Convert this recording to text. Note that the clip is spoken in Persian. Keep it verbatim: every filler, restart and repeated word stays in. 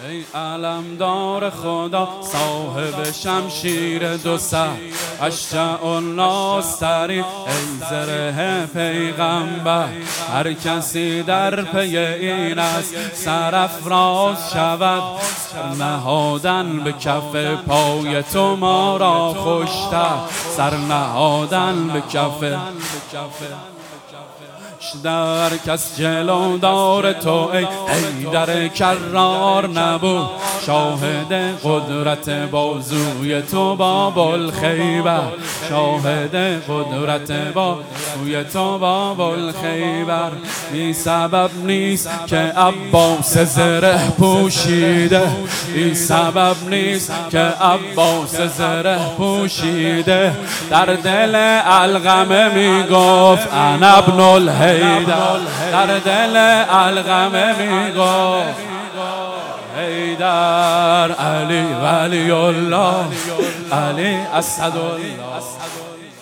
ای علمدار خدا صاحب شمشیر دو سر، اشجع الناس سری، ای زره پیغمبر. هر کسی در پی این است سرافراز شود، نهادن به کف پای تو ما را خوشتر، سر نهادن به کف در کس جلو دار تو ای حیدر کرار نبود، شاهد قدرت بازوی تو باب الخیبر، شاهد قدرت بازوی تو باب الخیبر. این سبب نیست که عباس زره پوشیده، این سبب نیست که عباس زره پوشیده، در دل علقمه میگفت انا ابن الحیدر، در دل علقمه میگفت حیدر. علی ولی الله، علی اسد الله.